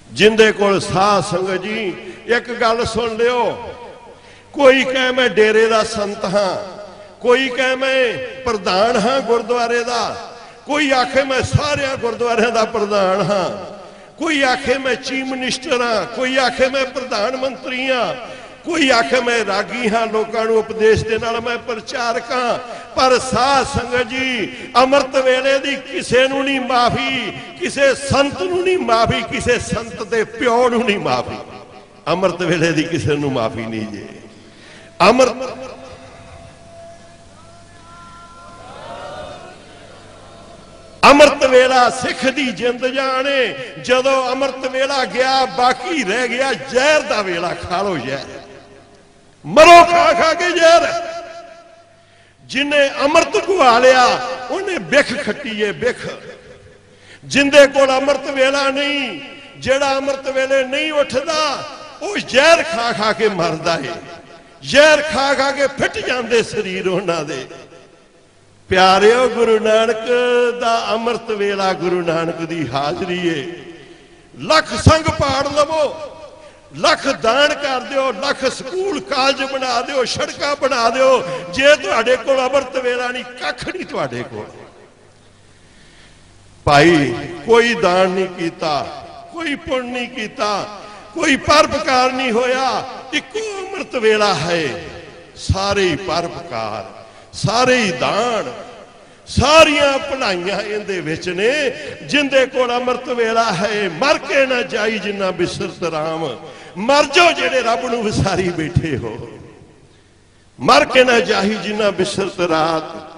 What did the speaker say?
जिंदे कोल साध संगत जी एक गल सुन लियो, कोई कहे मैं डेरे दा संत हाँ, कोई कहे मैं प्रधान हाँ गुरुद्वारे दा, कोई आखे मैं सारे गुरुद्वारे दा प्रधान हाँ, कोई आखे मैं चीफ मिनिस्टर हाँ, कोई आखे मैं प्रधानमंत्री हाँ, कोई आखे मैं रागी हाँ, लोगों को उपदेश दे नाल मैं प्रचारक हाँ। पर साध संगत जी अमृत वेले दी किसे नूं नहीं माफी, किसे संत नूं नहीं माफी, किसे संत दे प्यो नूं नहीं माफी। अमृत वेले दी किसे नूं माफी नहीं जे। अमृत वेला सिख दी जिंद जाने, जदों अमृत वेला गया बाकी रह गया जहर दा वेला। खा लो जहर, मरो खा खा के जहर। जिन्हें अमृत गुआ लिया उन्हें बिख खट्टी है, बिख। जिंदे कोल अमृत वेला नहीं, जेड़ा अमृत वेले नहीं उठदा वो जहर खा खा के मरदा है, जहर खा खा के फिट जांदे शरीर उन्हां दे। प्यारिओ गुरु नानक दा अमृत वेला, गुरु नानक दी हाजरी है। लख संग पाड़ लवो, लख दान कर दिओ, लख स्कूल कॉलेज बना दिओ, सड़कां बना दिओ, जे तुहाडे कोल अमृत वेला नहीं कख नहीं तुहाडे कोल। भाई कोई दान नहीं कीता, कोई पुण्य नहीं कीता, कोई परोपकार नहीं होया, इको अमृत वेला है। सारे ही परोपकार, सारे ही दान, सारियां भलाइयां इहदे विच ने। जिंदे कोल अमृत वेला है मर के ना जाई जिन्ना बिसरत राम। मर जाओ जेड़े रब नूं विसारी बैठे हो, मर के ना जाही जिन्ना बिसरत रात।